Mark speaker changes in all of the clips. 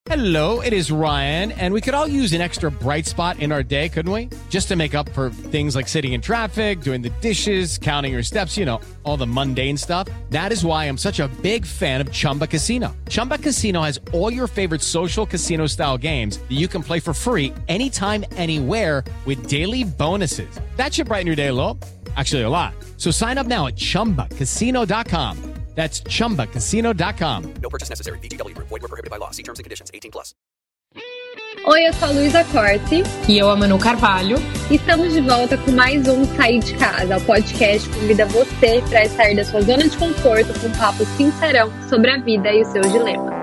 Speaker 1: Hello, it is Ryan, and we could all use an extra bright spot in our day, couldn't we? Just to make up for things like sitting in traffic, doing the dishes, counting your steps, you know, all the mundane stuff. That is why I'm such a big fan of Chumba Casino. Chumba Casino has all your favorite social casino-style games that you can play for free anytime, anywhere with daily bonuses. That should brighten your day a little. Actually, a lot. So sign up now at ChumbaCasino.com. That's ChumbaCasino.com.
Speaker 2: No purchase necessary. VGW Group. Void where prohibited by law. See terms and conditions. 18+.
Speaker 3: Oi, eu sou a Luísa Corte.
Speaker 4: E eu, a Manu Carvalho.
Speaker 3: E estamos de volta com mais um Sair de Casa. O podcast convida você para sair da sua zona de conforto com um papo sincerão sobre a vida e os seus dilemas.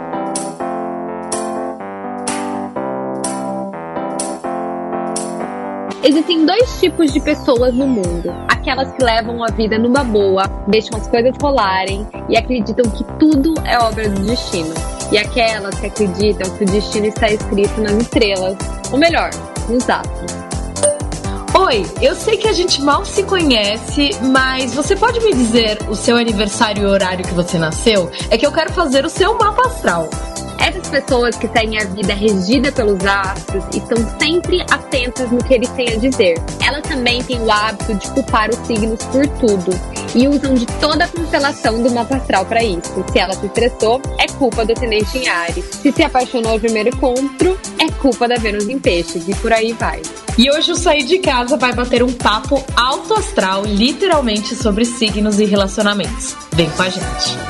Speaker 3: Existem dois tipos de pessoas no mundo. Aquelas que levam a vida numa boa, deixam as coisas rolarem e acreditam que tudo é obra do destino. E aquelas que acreditam que o destino está escrito nas estrelas, ou melhor, nos astros.
Speaker 4: Oi, eu sei que a gente mal se conhece, mas você pode me dizer o seu aniversário e o horário que você nasceu? É que eu quero fazer o seu mapa astral.
Speaker 3: Essas pessoas que seguem a vida regida pelos astros e estão sempre atentas no que eles têm a dizer. Elas também têm o hábito de culpar os signos por tudo e usam de toda a constelação do mapa astral para isso. Se ela se estressou, é culpa do ascendente em Áries. Se apaixonou no primeiro encontro, é culpa da Vênus em Peixes, e por aí vai.
Speaker 4: E hoje o Sair de Casa vai bater um papo alto astral, literalmente, sobre signos e relacionamentos. Vem com a gente!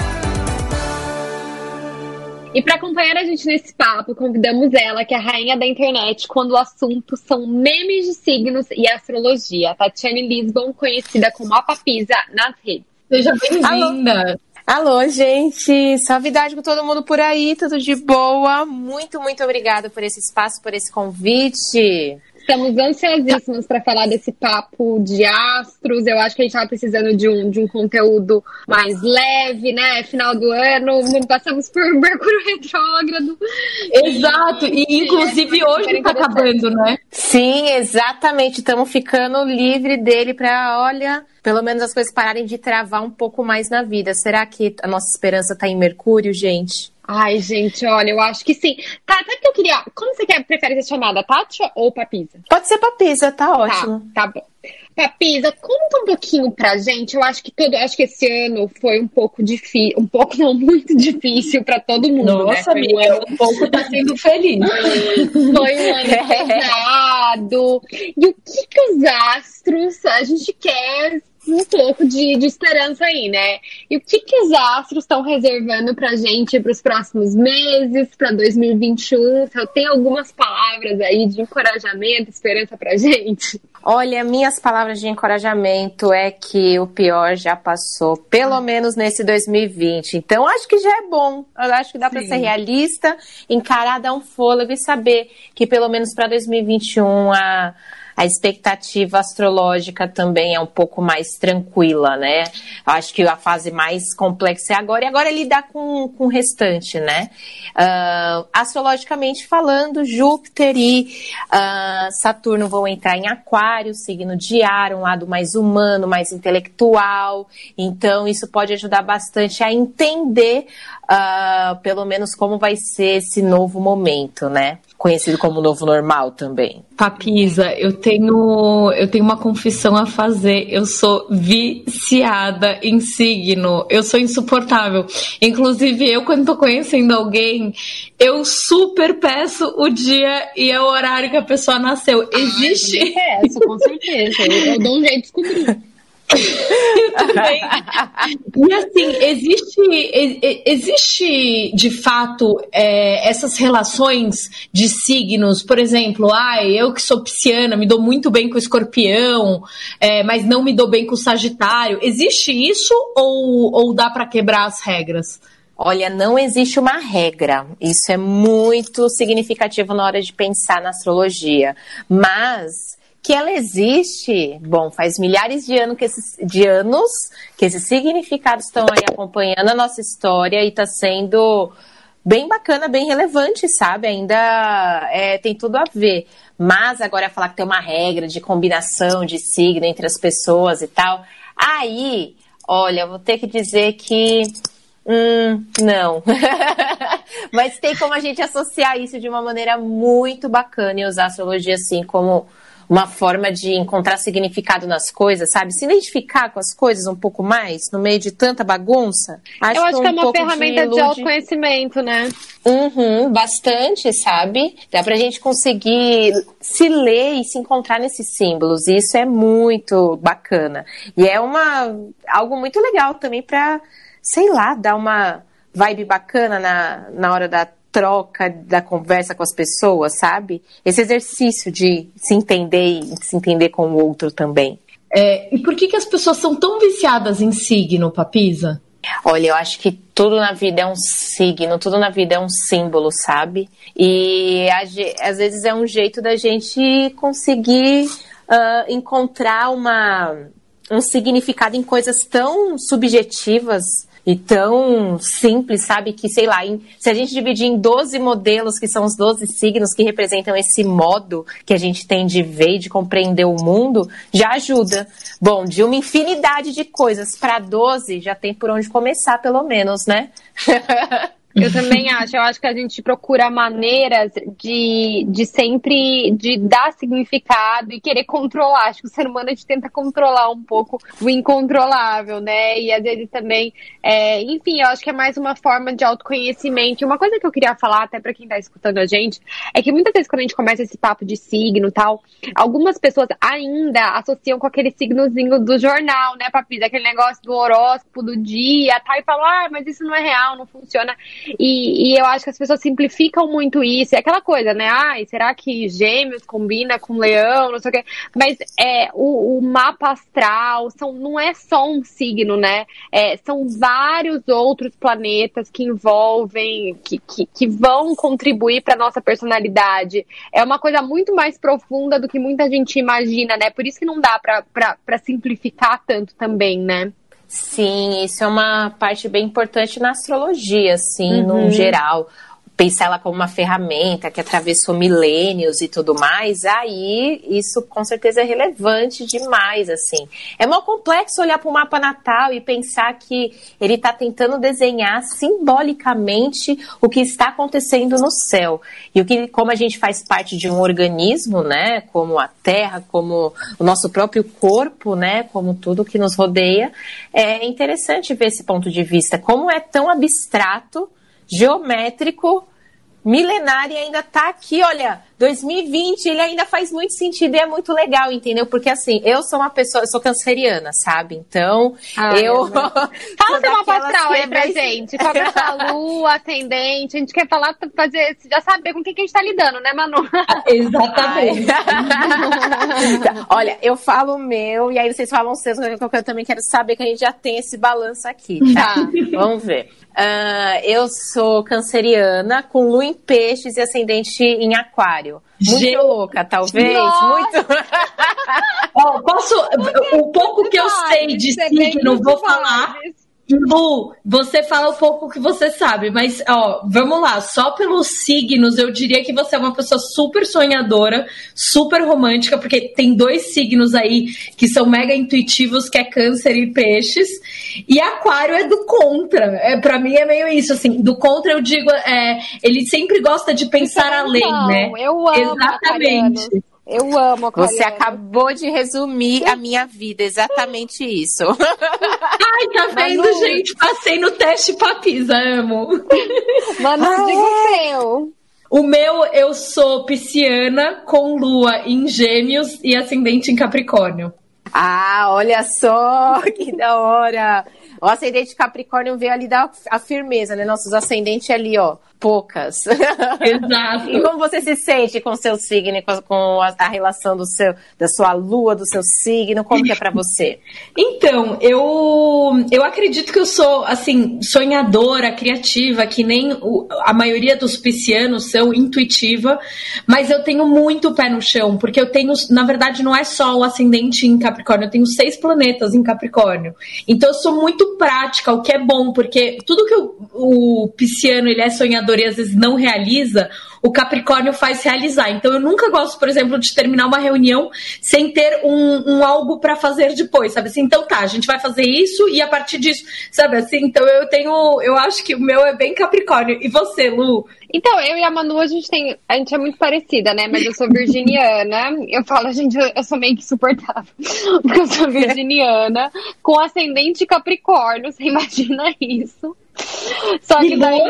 Speaker 3: E para acompanhar a gente nesse papo, convidamos ela, que é a rainha da internet, quando o assunto são memes de signos e astrologia. Tatiane Lisbon, conhecida como a Papisa nas redes.
Speaker 4: Seja bem-vinda!
Speaker 5: Alô, gente! Suavidade com todo mundo por aí, tudo de boa. Muito, muito obrigada por esse espaço, por esse convite.
Speaker 3: Estamos ansiosíssimos para falar desse papo de astros. Eu acho que a gente estava precisando de um conteúdo mais leve, né? Final do ano, passamos por Mercúrio retrógrado.
Speaker 4: Exato, e inclusive hoje está acabando, né?
Speaker 5: Sim, exatamente. Estamos ficando livre dele para, olha, pelo menos as coisas pararem de travar um pouco mais na vida. Será que a nossa esperança está em Mercúrio, gente?
Speaker 3: Ai, gente, olha, eu acho que sim. Tá, até que eu queria... Como você prefere ser chamada, Tati ou Papisa?
Speaker 5: Pode ser Papisa, tá ótimo.
Speaker 3: Tá bom. Papisa, conta um pouquinho pra gente. Eu acho que esse ano foi um pouco difícil, um pouco não, muito difícil pra todo mundo.
Speaker 4: Nossa,
Speaker 3: né?
Speaker 4: amiga, um pouco tá sendo feliz.
Speaker 3: Foi um ano pesado. E o que os astros, a gente quer um pouco de esperança aí, né? E o que os astros estão reservando pra gente pros próximos meses, pra 2021? Eu tenho algumas palavras aí de encorajamento, esperança pra gente.
Speaker 5: Olha, minhas palavras de encorajamento é que o pior já passou, pelo menos nesse 2020. Então, acho que já é bom. Eu acho que dá para ser realista, encarar, dar um fôlego e saber que pelo menos para 2021 a expectativa astrológica também é um pouco mais tranquila, né? Eu acho que a fase mais complexa é agora, e agora é lidar com o restante, né? Astrologicamente falando, Júpiter e Saturno vão entrar em Aquário, signo de ar, um lado mais humano, mais intelectual. Então, isso pode ajudar bastante a entender, pelo menos, como vai ser esse novo momento, né? Conhecido como novo normal também.
Speaker 4: Papisa, eu tenho uma confissão a fazer. Eu sou viciada em signo. Eu sou insuportável. Inclusive, eu, quando tô conhecendo alguém, eu super peço o dia e o horário que a pessoa nasceu. Existe?
Speaker 3: Eu peço, com certeza. Eu dou um jeito de descobrir.
Speaker 4: Eu também. E assim, existe de fato essas relações de signos, por exemplo, eu que sou pisciana, me dou muito bem com o escorpião, mas não me dou bem com o sagitário. Existe isso ou dá para quebrar as regras?
Speaker 5: Olha, não existe uma regra. Isso é muito significativo na hora de pensar na astrologia. Mas que ela existe, bom, faz milhares de anos que esses significados estão aí acompanhando a nossa história e está sendo bem bacana, bem relevante, sabe? Ainda tem tudo a ver. Mas agora falar que tem uma regra de combinação de signo entre as pessoas e tal, aí, olha, vou ter que dizer que não. Mas tem como a gente associar isso de uma maneira muito bacana e usar a astrologia assim como uma forma de encontrar significado nas coisas, sabe? Se identificar com as coisas um pouco mais, no meio de tanta bagunça.
Speaker 3: Eu acho que é uma ferramenta de autoconhecimento, né?
Speaker 5: Bastante, sabe? Dá pra gente conseguir se ler e se encontrar nesses símbolos. E isso é muito bacana. E é algo muito legal também pra, sei lá, dar uma vibe bacana na hora da troca, da conversa com as pessoas, sabe? Esse exercício de se entender e se entender com o outro também.
Speaker 4: E por que as pessoas são tão viciadas em signo, Papisa?
Speaker 5: Olha, eu acho que tudo na vida é um signo, tudo na vida é um símbolo, sabe? E às vezes é um jeito da gente conseguir encontrar um significado em coisas tão subjetivas e tão simples, sabe? Que, sei lá, se a gente dividir em 12 modelos, que são os 12 signos que representam esse modo que a gente tem de ver e de compreender o mundo, já ajuda. Bom, de uma infinidade de coisas para 12, já tem por onde começar, pelo menos, né?
Speaker 3: Eu também acho. Eu acho que a gente procura maneiras de sempre de dar significado e querer controlar. Acho que o ser humano, a gente tenta controlar um pouco o incontrolável, né? E às vezes também, enfim, eu acho que é mais uma forma de autoconhecimento. E uma coisa que eu queria falar, até pra quem tá escutando a gente, é que muitas vezes quando a gente começa esse papo de signo e tal, algumas pessoas ainda associam com aquele signozinho do jornal, né, Papisa? Aquele negócio do horóscopo do dia, tá? E falam, mas isso não é real, não funciona. E eu acho que as pessoas simplificam muito isso. É aquela coisa, né? Será que Gêmeos combina com Leão? Não sei o quê. Mas o mapa astral não é só um signo, né? São vários outros planetas que envolvem, que vão contribuir para nossa personalidade. É uma coisa muito mais profunda do que muita gente imagina, né? Por isso que não dá para simplificar tanto também, né?
Speaker 5: Sim, isso é uma parte bem importante na astrologia, assim, no geral. Pensar ela como uma ferramenta que atravessou milênios e tudo mais, aí isso com certeza é relevante demais, assim. É mó complexo olhar para o mapa natal e pensar que ele está tentando desenhar simbolicamente o que está acontecendo no céu. E como a gente faz parte de um organismo, né, como a Terra, como o nosso próprio corpo, né, como tudo que nos rodeia, é interessante ver esse ponto de vista. Como é tão abstrato, geométrico, milenário, e ainda tá aqui, olha, 2020, ele ainda faz muito sentido e é muito legal, entendeu? Porque assim, eu sou uma pessoa, eu sou canceriana, sabe? Então,
Speaker 3: Fala seu mapa astral aí pra gente, qual é a sua lua, ascendente, a gente quer falar, já saber com quem que a gente tá lidando, né, Manu?
Speaker 4: Exatamente.
Speaker 5: Olha, eu falo o meu, e aí vocês falam o seu, eu também quero saber que a gente já tem esse balanço aqui, tá? Vamos ver. Eu sou canceriana, com lua em peixes e ascendente em aquário. Muito louca, talvez. Muito.
Speaker 4: O pouco que eu sei de signo, vou falar. Lu, você fala um pouco o que você sabe, mas vamos lá, só pelos signos eu diria que você é uma pessoa super sonhadora, super romântica, porque tem 2 signos aí que são mega intuitivos, que é Câncer e Peixes, e Aquário é do contra. Pra mim é meio isso, assim, do contra eu digo, ele sempre gosta de pensar além, né?
Speaker 3: Eu amo.
Speaker 5: Exatamente.
Speaker 3: Eu amo aquariano.
Speaker 5: Você acabou de resumir a minha vida, exatamente isso.
Speaker 4: Ai, tá vendo, gente? Passei no teste Papisa, amo.
Speaker 3: Manu, diga o seu.
Speaker 4: O meu, eu sou pisciana com lua em Gêmeos e ascendente em Capricórnio.
Speaker 5: Olha só, que da hora. O ascendente Capricórnio veio ali dar a firmeza, né? Nossos ascendentes ali, poucas.
Speaker 4: Exato.
Speaker 5: E como você se sente com o seu signo, com a relação da sua lua, do seu signo, como que é pra você?
Speaker 4: Então, eu acredito que eu sou, assim, sonhadora, criativa, que nem a maioria dos piscianos são, intuitiva, mas eu tenho muito pé no chão, porque eu tenho, na verdade, não é só o ascendente em Capricórnio, eu tenho 6 planetas em Capricórnio. Então, eu sou muito prática, o que é bom, porque tudo que o pisciano, ele é sonhador, sonhador e às vezes não realiza, o Capricórnio faz realizar. Então eu nunca gosto, por exemplo, de terminar uma reunião sem ter um algo para fazer depois, sabe assim? Então tá, a gente vai fazer isso e a partir disso, sabe assim? Então eu acho que o meu é bem Capricórnio. E você, Lu?
Speaker 3: Então, eu e a Manu, a gente é muito parecida, né? Mas eu sou virginiana. Eu falo, gente, eu sou meio que insuportável. Porque eu sou virginiana, com ascendente Capricórnio, você imagina isso. Só que daí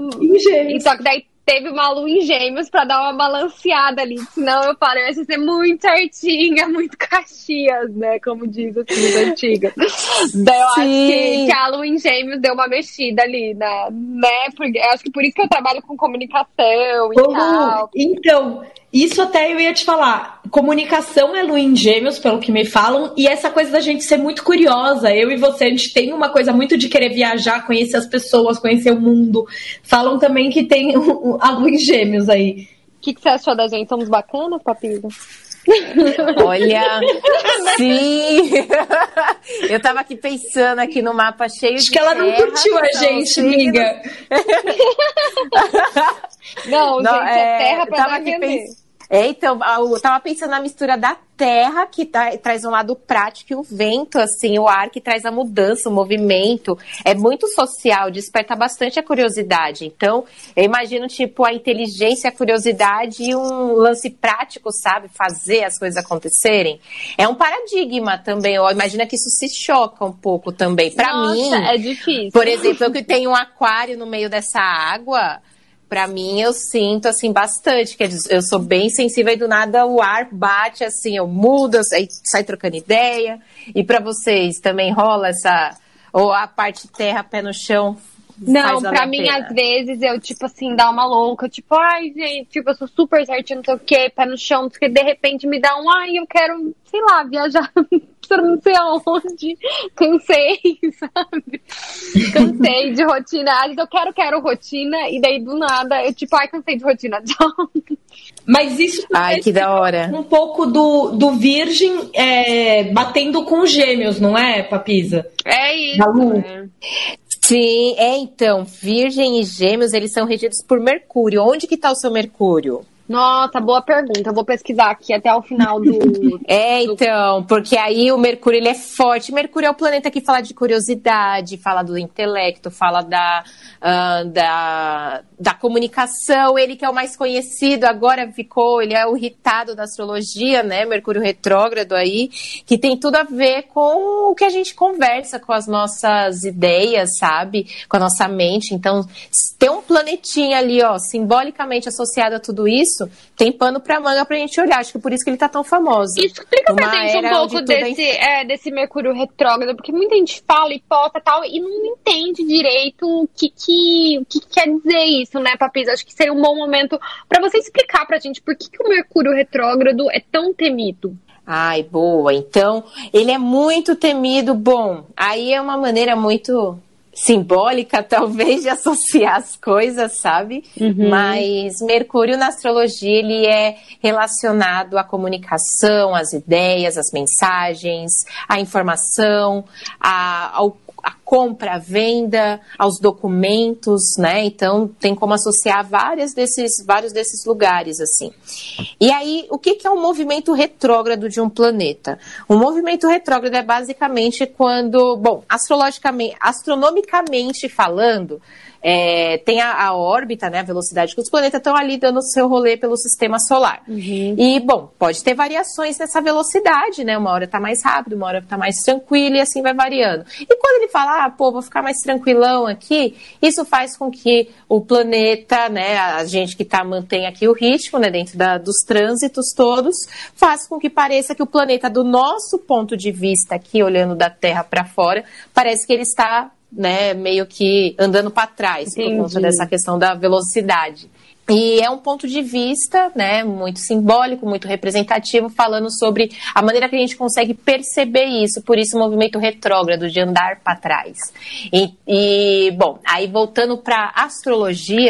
Speaker 3: teve uma lua em Gêmeos pra dar uma balanceada ali. Senão eu falo, eu ia ser muito certinha, muito Caxias, né? Como diz assim, as antigas. Daí eu acho que a lua em Gêmeos deu uma mexida ali, né? Porque, eu acho que por isso que eu trabalho com comunicação e tal.
Speaker 4: Então, isso até eu ia te falar. Comunicação é lua em Gêmeos, pelo que me falam, e essa coisa da gente ser muito curiosa. Eu e você, a gente tem uma coisa muito de querer viajar, conhecer as pessoas, conhecer o mundo. Falam também que tem a lua em Gêmeos aí.
Speaker 3: O que você achou da gente? Somos bacanas, Papisa?
Speaker 5: Olha, sim. Eu tava aqui pensando aqui no mapa cheio de
Speaker 4: Acho que ela não curtiu a gente, amiga.
Speaker 3: Não, gente, é terra pra dar vender.
Speaker 5: Então, eu tava pensando na mistura da terra, que traz um lado prático, e o vento, assim, o ar que traz a mudança, o movimento. É muito social, desperta bastante a curiosidade. Então, eu imagino, tipo, a inteligência, a curiosidade e um lance prático, sabe? Fazer as coisas acontecerem. É um paradigma também. Eu imagino que isso se choca um pouco também. Pra mim,
Speaker 3: é difícil.
Speaker 5: Por exemplo, eu que tenho um aquário no meio dessa água... Pra mim, eu sinto, assim, bastante. Quer dizer, eu sou bem sensível e do nada o ar bate, assim, eu mudo, aí sai trocando ideia. E pra vocês, também rola essa... Ou a parte terra, pé no chão?
Speaker 3: Não, pra mim, às vezes, eu, tipo assim, dá uma louca. Tipo, ai, gente, tipo, eu sou super certinha, não sei o quê, pé no chão, não sei o quê. De repente me dá eu quero, sei lá, viajar... não sei aonde, cansei, sabe? Cansei de rotina. Às vezes eu quero rotina, e daí do nada, eu tipo, cansei de rotina, tchau.
Speaker 4: Mas isso
Speaker 5: que da hora.
Speaker 4: Um pouco do Virgem batendo com os Gêmeos, não é, Papisa?
Speaker 3: É isso.
Speaker 5: Sim, então, Virgem e Gêmeos, eles são regidos por Mercúrio. Onde que tá o seu Mercúrio?
Speaker 3: Nossa, boa pergunta. Eu vou pesquisar aqui até o final do...
Speaker 5: Então, porque aí o Mercúrio, ele é forte. Mercúrio é o planeta que fala de curiosidade, fala do intelecto, fala da comunicação. Ele que é o mais conhecido, agora ele é o irritado da astrologia, né? Mercúrio retrógrado aí, que tem tudo a ver com o que a gente conversa, com as nossas ideias, sabe? Com a nossa mente. Então, ter um planetinha ali, ó, simbolicamente associado a tudo isso, tem pano pra manga pra gente olhar. Acho que por isso que ele tá tão famoso.
Speaker 3: Explica pra gente um pouco desse Mercúrio retrógrado, porque muita gente fala e posta e tal, e não entende direito o que quer dizer isso, né, Papisa? Acho que seria um bom momento pra você explicar pra gente por que o Mercúrio retrógrado é tão temido.
Speaker 5: Ai, boa. Então, ele é muito temido. Bom, aí é uma maneira muito... simbólica, talvez, de associar as coisas, sabe? Uhum. Mas Mercúrio, na astrologia, ele é relacionado à comunicação, às ideias, às mensagens, à informação, a compra, a venda, aos documentos, né? Então, tem como associar vários desses lugares, assim. E aí, o que é um movimento retrógrado de um planeta? Um movimento retrógrado é basicamente quando, bom, astronomicamente falando, tem a órbita, né, a velocidade que os planetas estão ali dando o seu rolê pelo sistema solar. Uhum. E, bom, pode ter variações nessa velocidade, né? Uma hora tá mais rápido, uma hora tá mais tranquilo e assim vai variando. E quando ele fala, vou ficar mais tranquilão aqui, isso faz com que o planeta, né, a gente que mantém aqui o ritmo, né, dentro dos trânsitos todos, faz com que pareça que o planeta, do nosso ponto de vista aqui, olhando da Terra para fora, parece que ele está, né, meio que andando para trás. Entendi. Por conta dessa questão da velocidade. E é um ponto de vista, né, muito simbólico, muito representativo, falando sobre a maneira que a gente consegue perceber isso, por isso o movimento retrógrado, de andar para trás. Bom, aí voltando para astrologia,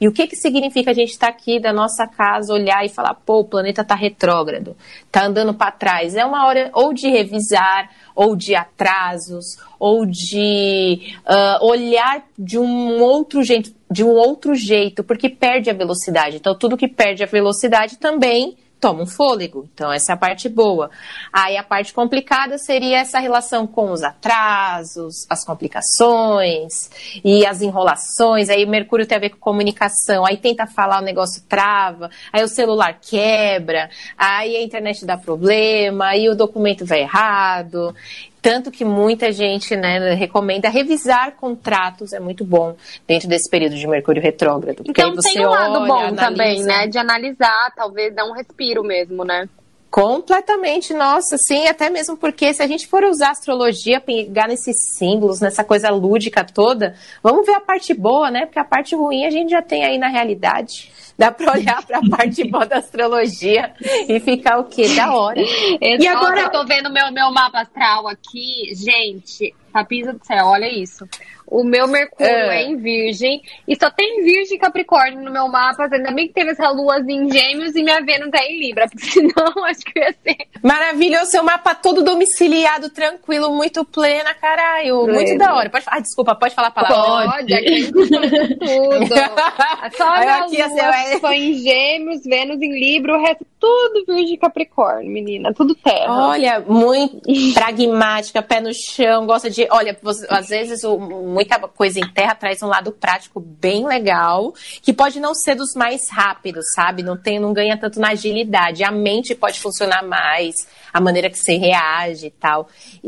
Speaker 5: E o que significa a gente estar aqui da nossa casa, olhar e falar, pô, o planeta está retrógrado, está andando para trás. É uma hora ou de revisar, ou de atrasos, ou de olhar de um outro jeito, porque perde a velocidade. Então, tudo que perde a velocidade também toma um fôlego. Então, essa é a parte boa. Aí, a parte complicada seria essa relação com os atrasos, as complicações e as enrolações. Aí, o Mercúrio tem a ver com comunicação. Aí, tenta falar, o negócio trava. Aí, o celular quebra. Aí, a internet dá problema. Aí, o documento vai errado. Tanto que muita gente, né, recomenda revisar contratos, é muito bom dentro desse período de Mercúrio retrógrado.
Speaker 3: Então
Speaker 5: aí você
Speaker 3: tem um lado
Speaker 5: olha,
Speaker 3: bom
Speaker 5: analisa.
Speaker 3: também, né? De analisar, talvez dar um respiro mesmo, né?
Speaker 5: Completamente, nossa, sim, até mesmo porque se a gente for usar astrologia, pegar nesses símbolos, nessa coisa lúdica toda, vamos ver a parte boa, né? Porque a parte ruim a gente já tem aí na realidade. Dá pra olhar pra parte boa da astrologia e ficar o quê? Da hora.
Speaker 3: E agora eu tô vendo meu mapa astral aqui, gente, papisa do céu, olha isso. O meu Mercúrio é em Virgem e só tem Virgem e Capricórnio no meu mapa. Ainda bem que teve essa luazinha em Gêmeos e minha Vênus é em Libra, porque senão acho que ia ser.
Speaker 5: Maravilhoso, seu mapa todo domiciliado, tranquilo, muito plena, caralho. Muito da hora. Pode falar, desculpa, pode falar a palavra?
Speaker 3: Pode, aqui a gente tudo. Só a minha
Speaker 5: aqui,
Speaker 3: lua foi em Gêmeos, Vênus em Libra, o resto tudo Virgem e Capricórnio, menina, tudo terra.
Speaker 5: Olha, muito pragmática, pé no chão, gosta de... Olha, às vezes muita coisa em terra traz um lado prático bem legal, que pode não ser dos mais rápidos, sabe? Não ganha tanto na agilidade. A mente pode funcionar mais, a maneira que você reage e tal.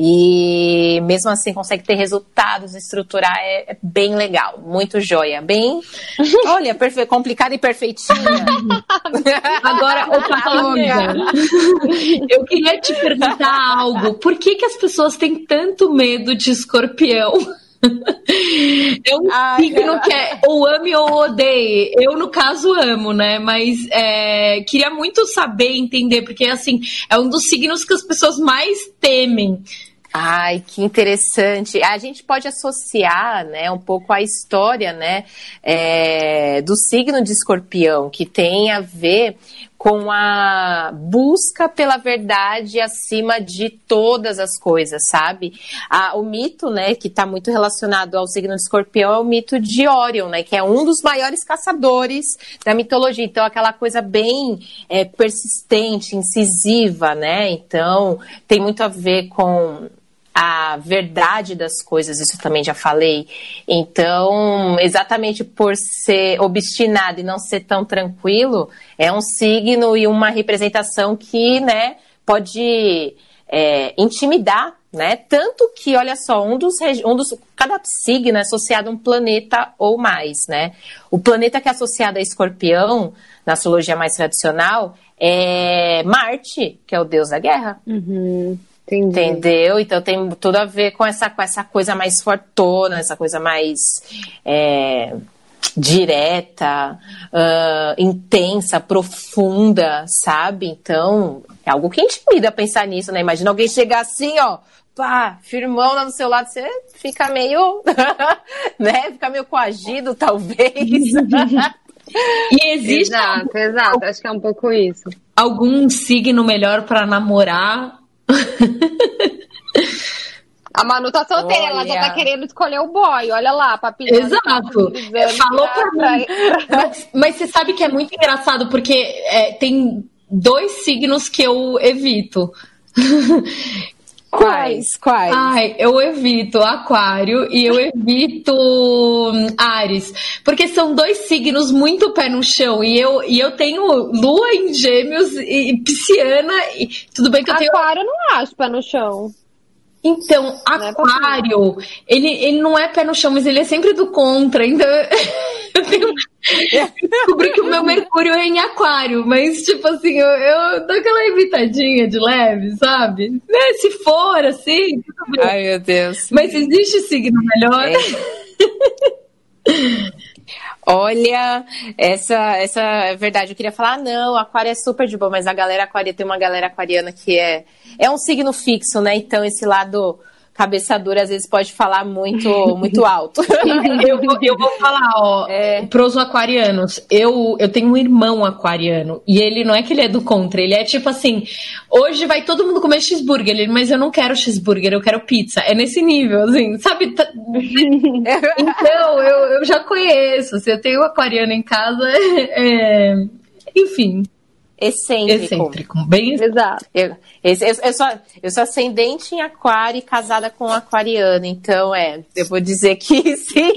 Speaker 5: E mesmo assim consegue ter resultados, estruturar, é bem legal. Muito joia. Bem, olha, complicada e perfeitinha.
Speaker 4: Agora, eu queria te perguntar algo. Por que as pessoas têm tanto medo de escorpião? É um signo que ou ame ou odeie. Eu, no caso, amo, né? Mas queria muito saber, entender, porque, assim, é um dos signos que as pessoas mais temem.
Speaker 5: Ai, que interessante. A gente pode associar, né, um pouco a história, né, do signo de Escorpião, que tem a ver com a busca pela verdade acima de todas as coisas, sabe? O mito, né, que está muito relacionado ao signo de Escorpião é o mito de Órion, né, que é um dos maiores caçadores da mitologia. Então, aquela coisa bem persistente, incisiva, né? Então, tem muito a ver com a verdade das coisas, isso também já falei. Então, exatamente por ser obstinado e não ser tão tranquilo, é um signo e uma representação que, né, pode intimidar, né? Tanto que, olha só, cada signo é associado a um planeta ou mais, né? O planeta que é associado a Escorpião, na astrologia mais tradicional, é Marte, que é o deus da guerra.
Speaker 3: Uhum. Entendi.
Speaker 5: Entendeu? Então tem tudo a ver com essa coisa mais fortona, essa coisa mais direta, intensa, profunda, sabe? Então, é algo que intimida pensar nisso, né? Imagina alguém chegar assim, ó, pá, firmão lá no seu lado, você fica meio, né? Fica meio coagido, talvez.
Speaker 4: E existe...
Speaker 3: Exato, acho que é um pouco isso.
Speaker 4: Algum signo melhor para namorar?
Speaker 3: A Manu tá solteira, ela já tá querendo escolher o boy. Olha lá, papinha.
Speaker 4: Exato. Falou pra mim. Mas você sabe que é muito engraçado, porque tem 2 signos que eu evito.
Speaker 5: Quais?
Speaker 4: Ai, eu evito Aquário e eu evito Áries, porque são 2 signos muito pé no chão, e eu tenho Lua em Gêmeos e Pisciana, e tudo bem que eu tenho...
Speaker 3: Aquário eu não acho pé no chão.
Speaker 4: Então, Aquário, ele não é pé no chão, mas ele é sempre do contra. Então, eu descobri que o meu Mercúrio é em Aquário, mas, tipo assim, eu dou aquela evitadinha de leve, sabe? Se for assim, tudo bem.
Speaker 5: Ai, meu Deus.
Speaker 4: Mas existe signo melhor?
Speaker 5: Olha, essa é verdade. Eu queria falar, não, Aquário é super de boa, mas a galera aquariana, tem uma galera aquariana que é um signo fixo, né? Então, esse lado cabeça dura às vezes pode falar muito, muito alto.
Speaker 4: Eu vou falar, ó, pros aquarianos, eu tenho um irmão aquariano, e ele não é que ele é do contra, ele é tipo assim, hoje vai todo mundo comer cheeseburger, mas eu não quero cheeseburger, eu quero pizza. É nesse nível, assim, sabe? Então, eu já conheço, se eu tenho um aquariano em casa, enfim... Excêntrico, bem
Speaker 3: exato.
Speaker 5: Eu sou ascendente em aquário e casada com um aquariano, então eu vou dizer que sim.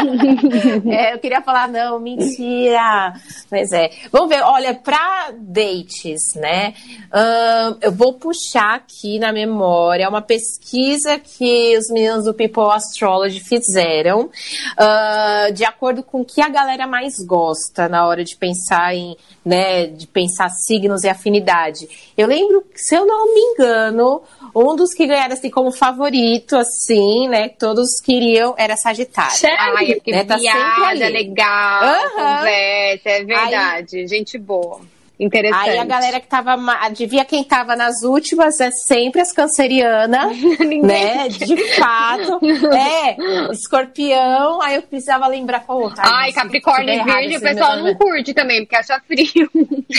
Speaker 5: Eu queria falar, não, mentira. Mas vamos ver, olha, para dates, né? Eu vou puxar aqui na memória uma pesquisa que os meninos do People Astrology fizeram, de acordo com o que a galera mais gosta na hora de pensar de pensar signos e afinidade. Eu lembro, se eu não me engano, um dos que ganharam assim como favorito, assim, né, que todos queriam, era Sagitário.
Speaker 3: Ai, porque
Speaker 5: tá
Speaker 3: piada legal, conversa, é verdade, aí, gente boa. Interessante.
Speaker 5: Aí a galera que tava, adivinha quem tava nas últimas, é sempre as cancerianas, né, de fato, Escorpião, aí eu precisava lembrar qual outra.
Speaker 3: Ai, Capricórnio e Virgem, o pessoal não curte também, porque acha frio.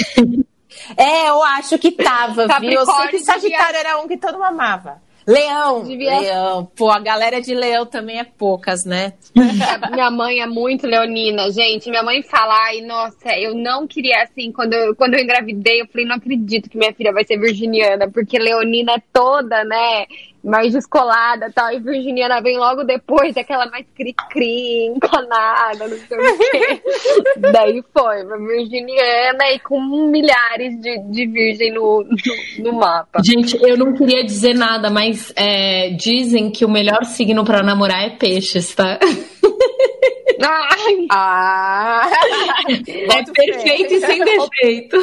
Speaker 5: Eu acho que tava, viu? Eu sei que Sagitário era um que todo mundo amava. Leão, Leão. Pô, a galera de Leão também é poucas, né?
Speaker 3: Minha mãe é muito leonina, gente. Minha mãe fala, ai, nossa, eu não queria, assim, quando eu engravidei, eu falei, não acredito que minha filha vai ser virginiana, porque leonina é toda, né, mais descolada e tal, e virginiana vem logo depois, aquela mais cri-cri, encanada, não sei o quê. Daí foi, uma virginiana e com milhares de virgem no mapa.
Speaker 4: Gente, eu não queria dizer nada, mas dizem que o melhor signo pra namorar é peixes, tá? É perfeito e sem defeito.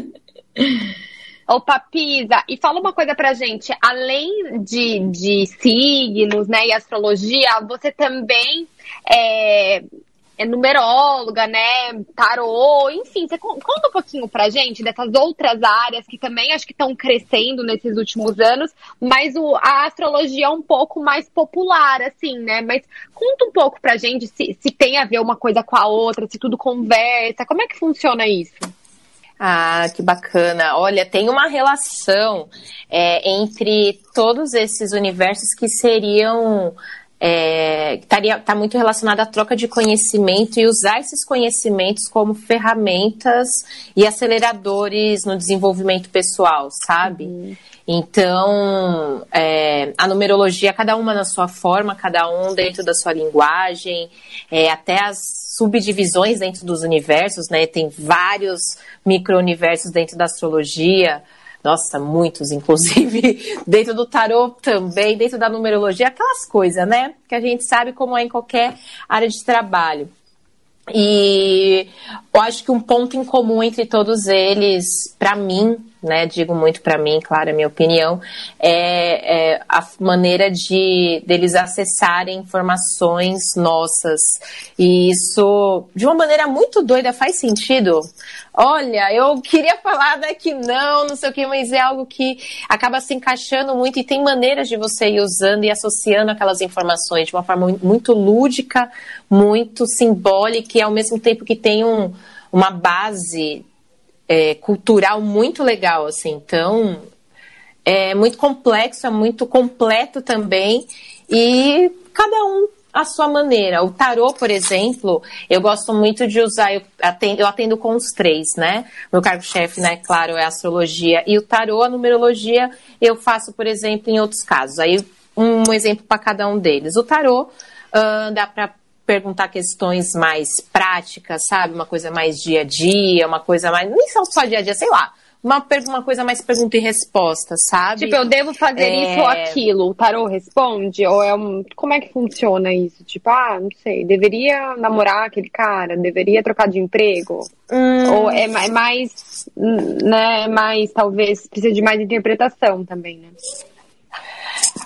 Speaker 3: Opa, Pisa, e fala uma coisa pra gente, além de signos, né, e astrologia, você também é numeróloga, né, tarô, enfim, você conta um pouquinho pra gente dessas outras áreas que também acho que estão crescendo nesses últimos anos, mas a astrologia é um pouco mais popular, assim, né, mas conta um pouco pra gente se tem a ver uma coisa com a outra, se tudo conversa, como é que funciona isso?
Speaker 5: Ah, que bacana. Olha, tem uma relação entre todos esses universos que seriam... tá muito relacionado à troca de conhecimento e usar esses conhecimentos como ferramentas e aceleradores no desenvolvimento pessoal, sabe? Uhum. Então, a numerologia, cada uma na sua forma, cada um dentro da sua linguagem, até as subdivisões dentro dos universos, né? Tem vários micro-universos dentro da astrologia, nossa, muitos, inclusive, dentro do tarô também, dentro da numerologia, aquelas coisas, né? Que a gente sabe como é em qualquer área de trabalho. E eu acho que um ponto em comum entre todos eles, para mim, né, digo muito para mim, claro, é a minha opinião, é a maneira deles acessarem informações nossas. E isso, de uma maneira muito doida, faz sentido. Olha, eu queria falar, né, que não sei o que, mas é algo que acaba se encaixando muito e tem maneiras de você ir usando e associando aquelas informações de uma forma muito lúdica, muito simbólica e ao mesmo tempo que tem uma base cultural muito legal, assim. Então, é muito complexo, é muito completo também e cada um à sua maneira. O tarô, por exemplo, eu gosto muito de usar, eu atendo com os 3, né? Meu cargo-chefe, né, claro, é a astrologia. E o tarô, a numerologia, eu faço, por exemplo, em outros casos. Aí, um exemplo para cada um deles. O tarô, dá para perguntar questões mais práticas, sabe? Uma coisa mais dia a dia, uma coisa mais... Nem só dia a dia, sei lá. Uma coisa mais pergunta e resposta, sabe?
Speaker 3: Tipo, eu devo fazer isso ou aquilo? O tarô responde? Ou como é que funciona isso? Tipo, não sei, deveria namorar aquele cara? Deveria trocar de emprego? Ou é mais, né, talvez precisa de mais interpretação também, né?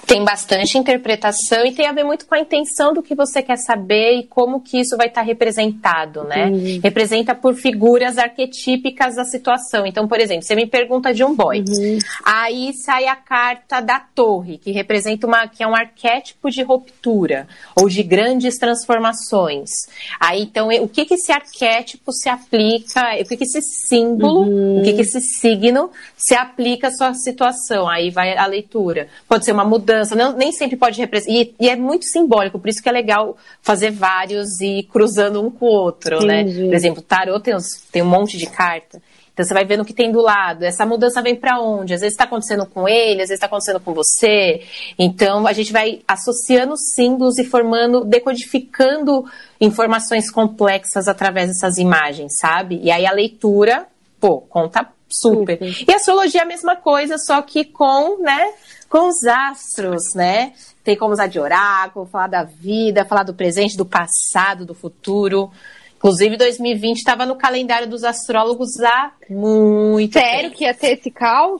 Speaker 5: Tem bastante interpretação e tem a ver muito com a intenção do que você quer saber e como que isso vai estar representado, né? Representa por figuras arquetípicas da situação. Então, por exemplo, você me pergunta de um boy. Aí sai a carta da torre, que representa que é um arquétipo de ruptura ou de grandes transformações. Aí, então, o que esse arquétipo se aplica, o que esse símbolo, o que esse signo se aplica à sua situação. Aí vai a leitura. Pode ser uma mudança. Nem sempre pode representar. E é muito simbólico, por isso que é legal fazer vários e ir cruzando um com o outro, né? Por exemplo, tarô tem um monte de carta. Então você vai vendo o que tem do lado. Essa mudança vem pra onde? Às vezes está acontecendo com ele, às vezes está acontecendo com você. Então a gente vai associando símbolos e decodificando informações complexas através dessas imagens, sabe? E aí a leitura, conta super. E a astrologia é a mesma coisa, só que com os astros, né? Tem como usar de oráculo, falar da vida, falar do presente, do passado, do futuro. Inclusive, 2020 estava no calendário dos astrólogos há muito tempo.
Speaker 3: Sério que ia ter esse caos?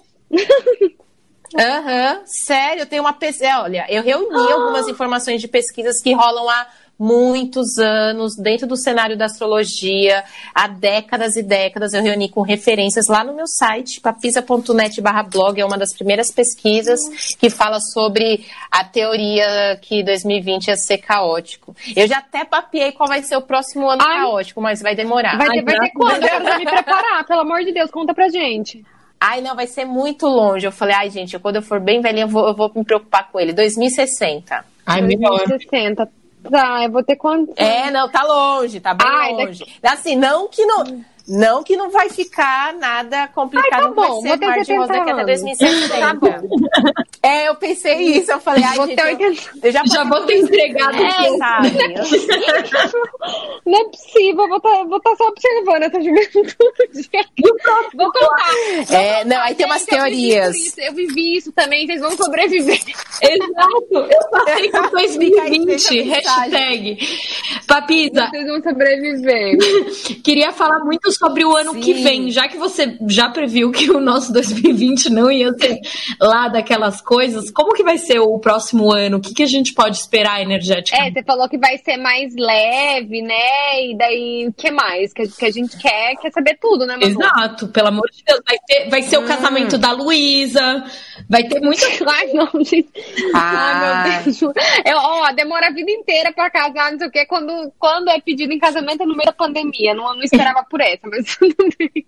Speaker 5: Sério, eu tenho uma pesquisa. Olha, eu reuni algumas informações de pesquisas que rolam há muitos anos dentro do cenário da astrologia, há décadas e décadas. Eu reuni com referências lá no meu site, papisa.net/blog, é uma das primeiras pesquisas que fala sobre a teoria que 2020 ia ser caótico. Eu já até papiei qual vai ser o próximo ano caótico, mas vai demorar.
Speaker 3: Vai ter quando? Eu quero me preparar, pelo amor de Deus, conta pra gente.
Speaker 5: Não, vai ser muito longe. Eu falei, gente, quando eu for bem velhinha, eu vou me preocupar com ele. 2060.
Speaker 4: Melhor.
Speaker 3: 2060. Tá, eu vou ter quanto?
Speaker 5: Não, tá longe, tá bem longe. Assim, não que não vai ficar nada complicado, não vai ser mar de rosa daqui até 2060. Tá bom. Eu pensei isso, eu falei, eu já vou ter entregado
Speaker 3: Não é possível, vou estar só observando essa juventude. Vou contar.
Speaker 5: Aí tem umas teorias.
Speaker 3: Eu vivi isso também, vocês vão sobreviver.
Speaker 4: Exato, eu passei com 2020, hashtag Papisa.
Speaker 3: Vocês vão sobreviver.
Speaker 4: Queria falar muito sobre o ano que vem, já que você já previu que o nosso 2020 não ia ser lá daquelas coisas, como que vai ser o próximo ano? O que a gente pode esperar energeticamente?
Speaker 3: Você falou que vai ser mais leve, né? E daí, o que mais? Que a gente quer saber tudo, né, Manu?
Speaker 4: Exato, pelo amor de Deus. Vai ser o casamento da Luísa, vai ter muita...
Speaker 3: Ai, não, gente. Ai, meu Deus. Demora a vida inteira pra casar, não sei o quê. Quando é pedido em casamento é no meio da pandemia. Não esperava por essa, mas tudo bem.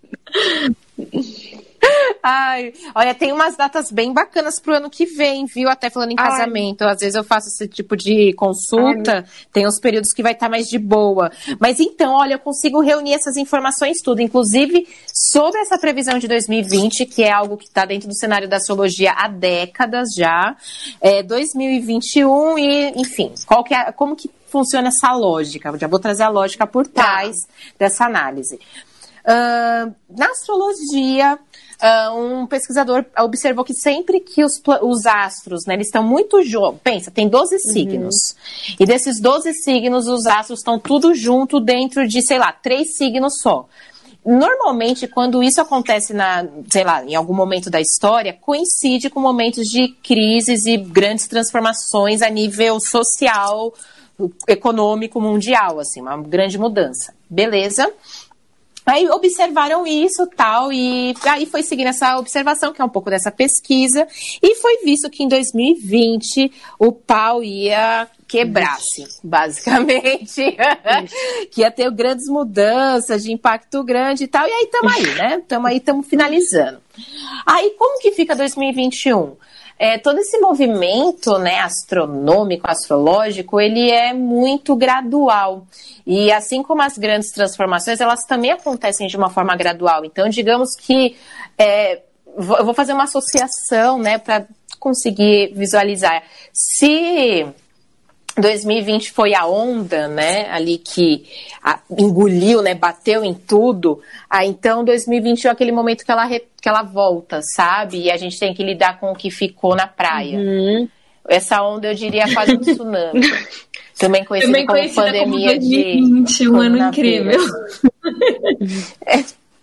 Speaker 5: Olha, tem umas datas bem bacanas pro ano que vem, viu? Até falando em casamento. Às vezes eu faço esse tipo de consulta, tem uns períodos que vai estar mais de boa. Mas então, olha, eu consigo reunir essas informações tudo, inclusive sobre essa previsão de 2020, que é algo que está dentro do cenário da astrologia há décadas já. 2021 e, enfim, como que funciona essa lógica? Eu já vou trazer a lógica por trás dessa análise. Na astrologia, um pesquisador observou que sempre que os astros, né, eles estão muito juntos, pensa, tem 12 signos, e desses 12 signos, os astros estão tudo junto dentro de, 3 signos só. Normalmente, quando isso acontece em algum momento da história, coincide com momentos de crises e grandes transformações a nível social, econômico, mundial, assim, uma grande mudança. Beleza? Aí observaram isso tal, e aí foi seguindo essa observação, que é um pouco dessa pesquisa, e foi visto que em 2020 o pau ia quebrar-se, basicamente, que ia ter grandes mudanças de impacto grande e tal, e aí estamos finalizando. Aí como que fica 2021? Todo esse movimento, né, astronômico, astrológico, ele é muito gradual. E assim como as grandes transformações, elas também acontecem de uma forma gradual. Então, digamos que eu vou fazer uma associação, né, para conseguir visualizar. Se 2020 foi a onda, né, ali que engoliu, né, bateu em tudo, então 2021 é aquele momento que ela volta, sabe? E a gente tem que lidar com o que ficou na praia. Essa onda, eu diria, quase um tsunami. Também conhecida como pandemia
Speaker 4: como 2020, um ano incrível.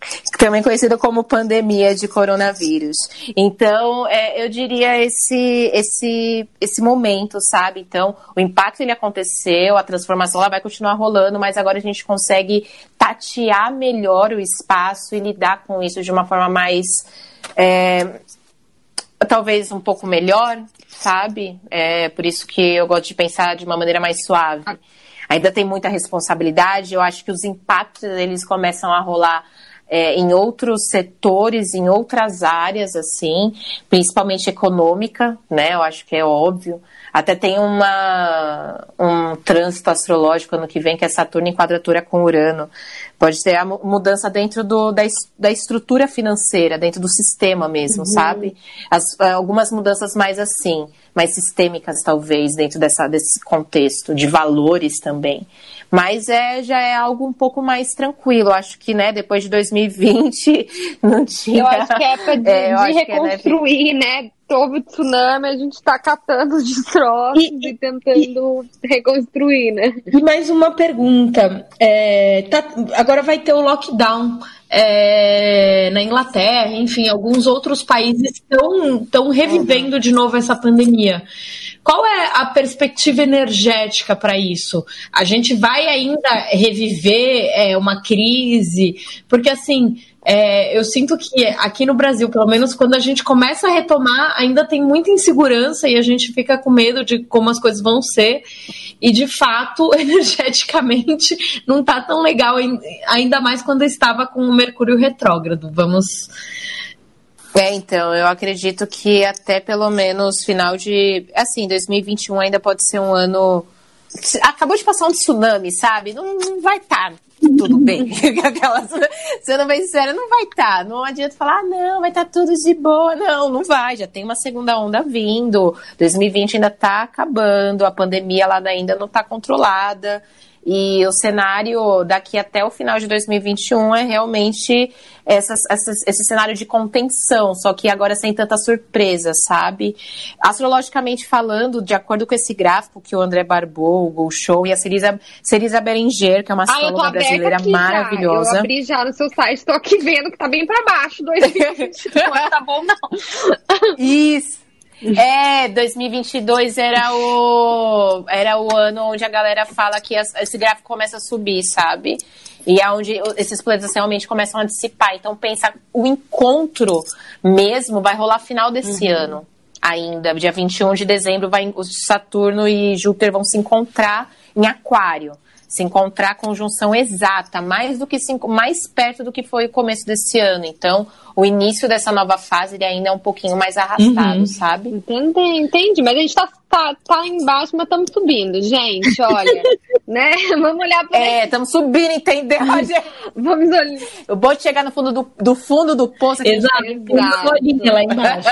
Speaker 5: Também conhecido como pandemia de coronavírus. Então, eu diria esse momento, sabe? Então, o impacto ele aconteceu, a transformação ela vai continuar rolando, mas agora a gente consegue tatear melhor o espaço e lidar com isso de uma forma mais, talvez um pouco melhor, sabe? Por isso que eu gosto de pensar de uma maneira mais suave. Ainda tem muita responsabilidade, eu acho que os impactos eles começam a rolar em outros setores, em outras áreas, assim, principalmente econômica, né? Eu acho que é óbvio. Até tem um trânsito astrológico ano que vem, que é Saturno em quadratura com Urano. Pode ter a mudança dentro da estrutura financeira, dentro do sistema mesmo, sabe? Algumas mudanças mais assim, mais sistêmicas talvez, dentro desse contexto, de valores também. Mas já é algo um pouco mais tranquilo. Acho que, né, depois de 2020 não tinha...
Speaker 3: Eu acho que é época de reconstruir, né? Houve tsunami, a gente tá catando os destroços e tentando reconstruir, né?
Speaker 4: E mais uma pergunta. Agora vai ter o lockdown na Inglaterra, enfim, alguns outros países estão revivendo de novo essa pandemia. Qual é a perspectiva energética para isso? A gente vai ainda reviver uma crise? Porque, assim, eu sinto que aqui no Brasil, pelo menos quando a gente começa a retomar, ainda tem muita insegurança e a gente fica com medo de como as coisas vão ser. E, de fato, energeticamente, não está tão legal, ainda mais quando estava com o Mercúrio retrógrado.
Speaker 5: Então, eu acredito que até pelo menos final de... Assim, 2021 ainda pode ser um ano... Acabou de passar um tsunami, sabe? Não vai estar tudo bem. Sendo bem sincera, não vai estar. Não adianta falar, não, vai estar tudo de boa. Não vai. Já tem uma segunda onda vindo. 2020 ainda está acabando. A pandemia lá ainda não está controlada. E o cenário daqui até o final de 2021 é realmente esse cenário de contenção, só que agora sem tanta surpresa, sabe? Astrologicamente falando, de acordo com esse gráfico que o André Barbot, o Gulshow e a Cerisa Berenger, que é uma astróloga brasileira maravilhosa.
Speaker 3: Já. Eu abri já no seu site, tô aqui vendo que tá bem pra baixo, 2020, não tá bom não.
Speaker 5: Isso. 2022 era o ano onde a galera fala que esse gráfico começa a subir, sabe? E é onde esses planetas realmente começam a dissipar. Então, pensa, o encontro mesmo vai rolar final desse ano ainda. Dia 21 de dezembro, o Saturno e Júpiter vão se encontrar em Aquário. Se encontrar a conjunção exata, mais perto do que foi o começo desse ano. Então, o início dessa nova fase ele ainda é um pouquinho mais arrastado, sabe?
Speaker 3: Entendi, mas a gente tá lá embaixo, mas estamos subindo, gente, olha, né? Vamos olhar para
Speaker 5: estamos subindo, entendeu?
Speaker 3: Vamos olhar.
Speaker 5: Eu vou chegar no fundo do fundo do poço.
Speaker 4: Exato, lá embaixo.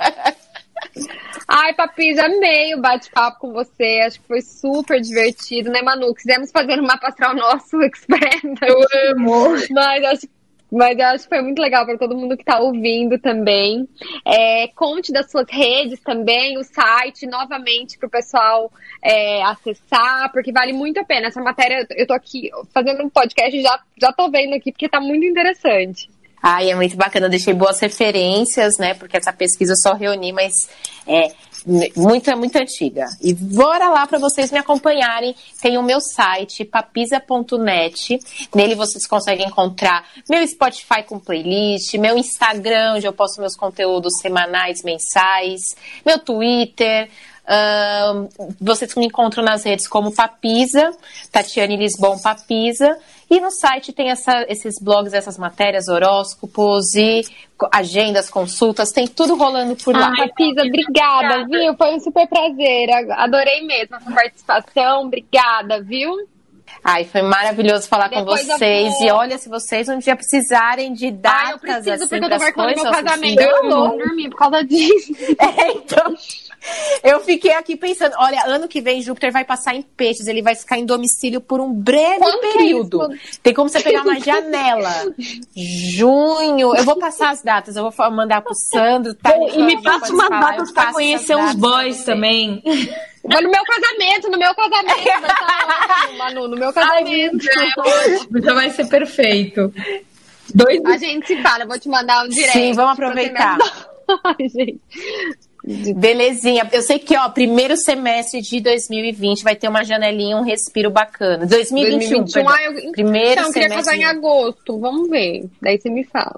Speaker 3: Ai, Papi, já amei o bate-papo com você. Acho que foi super divertido, né, Manu? Quisemos fazer um mapa astral nosso expert.
Speaker 4: Eu amo.
Speaker 3: Mas eu acho que foi muito legal para todo mundo que está ouvindo também. Conte das suas redes também, o site, novamente, para o pessoal acessar, porque vale muito a pena. Essa matéria, eu tô aqui fazendo um podcast e já tô vendo aqui, porque tá muito interessante.
Speaker 5: Ai, é muito bacana, eu deixei boas referências, né, porque essa pesquisa eu só reuni, mas muito antiga. E bora lá para vocês me acompanharem, tem o meu site, papisa.net, nele vocês conseguem encontrar meu Spotify com playlist, meu Instagram, onde eu posto meus conteúdos semanais, mensais, meu Twitter... vocês me encontram nas redes como Papisa, Tatiane Lisbon Papisa, e no site tem esses blogs, essas matérias, horóscopos e agendas, consultas, tem tudo rolando por lá.
Speaker 3: Papisa, obrigada, viu? Foi um super prazer, adorei mesmo a sua participação, obrigada, viu?
Speaker 5: Ai, foi maravilhoso falar com vocês. E olha, se vocês um dia precisarem de datas,
Speaker 3: eu preciso,
Speaker 5: assim,
Speaker 3: porque eu tô marcando meu casamento.
Speaker 5: Eu
Speaker 3: não vou dormir por causa disso.
Speaker 5: Então, eu fiquei aqui pensando, olha, ano que vem Júpiter vai passar em Peixes, ele vai ficar em domicílio por um breve período. Tem como você pegar uma janela. Junho, eu vou passar as datas, eu vou mandar pro Sandro. Tá,
Speaker 4: e me passa umas datas pra conhecer os boys também.
Speaker 3: Vou no meu casamento, vai tá ótimo, Manu, no meu casamento.
Speaker 4: Já vai ser perfeito.
Speaker 3: A gente se fala, eu vou te mandar um direct.
Speaker 5: Sim, vamos aproveitar.
Speaker 3: Ai, gente.
Speaker 5: Belezinha. Eu sei que, primeiro semestre de 2020 vai ter uma janelinha, um respiro bacana. 2021, primeiro
Speaker 3: então, eu queria casar em agosto. Vamos ver. Daí você me fala.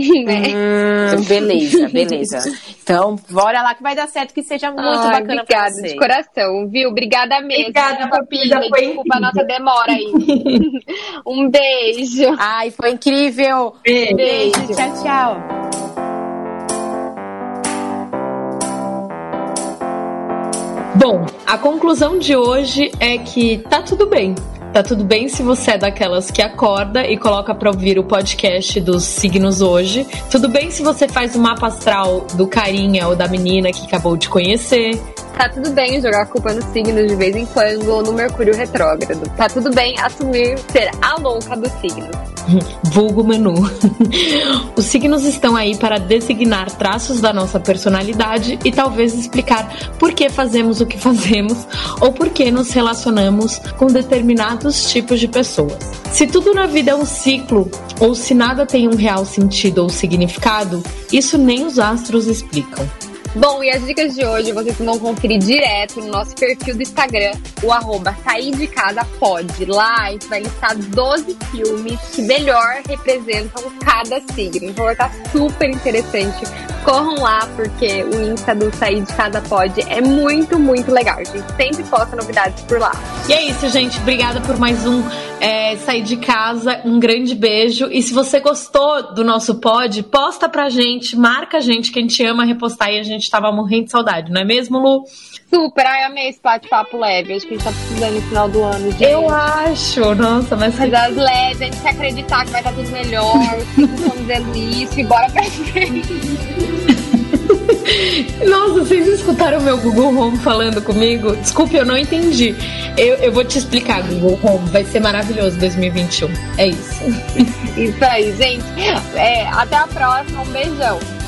Speaker 5: Beleza. Então, bora lá que vai dar certo, que seja muito bacana pra você.
Speaker 3: Obrigada, de coração, viu? Obrigada mesmo.
Speaker 4: Obrigada, Papinha.
Speaker 3: Desculpa a nossa demora aí. Um beijo.
Speaker 5: Ai, foi incrível. Beijo. Tchau.
Speaker 4: Bom, a conclusão de hoje é que tá tudo bem. Tá tudo bem se você é daquelas que acorda e coloca pra ouvir o podcast dos signos hoje. Tudo bem se você faz o mapa astral do carinha ou da menina que acabou de conhecer.
Speaker 3: Tá tudo bem jogar a culpa nos signos de vez em quando ou no Mercúrio retrógrado. Tá tudo bem assumir ser a louca dos signos.
Speaker 4: Vulgo Manu. Os signos estão aí para designar traços da nossa personalidade e talvez explicar por que fazemos o que fazemos ou por que nos relacionamos com determinados tipos de pessoas. Se tudo na vida é um ciclo ou se nada tem um real sentido ou significado, isso nem os astros explicam.
Speaker 3: Bom, e as dicas de hoje vocês vão conferir direto no nosso perfil do Instagram, o @saírdecasapod. Lá a gente vai listar 12 filmes que melhor representam cada signo. Então vai estar super interessante. Corram lá, porque o Insta do Sair de Casa Pod é muito, muito legal. A gente sempre posta novidades por lá.
Speaker 4: E é isso, gente. Obrigada por mais um Sair de Casa. Um grande beijo. E se você gostou do nosso pod, posta pra gente, marca a gente, que a gente ama repostar e a gente tava morrendo de saudade, não é mesmo, Lu?
Speaker 3: Super, amei esse bate-papo leve. Acho que a gente tá precisando no final do ano.
Speaker 4: Eu acho, nossa, mas
Speaker 3: das leves, a gente quer acreditar que vai estar tudo melhor. Vocês estão dizendo isso e bora pra frente.
Speaker 4: Nossa, vocês escutaram o meu Google Home falando comigo? Desculpe, eu não entendi. Eu vou te explicar, Google Home. Vai ser maravilhoso 2021. É isso.
Speaker 3: Isso aí, gente. Até a próxima. Um beijão.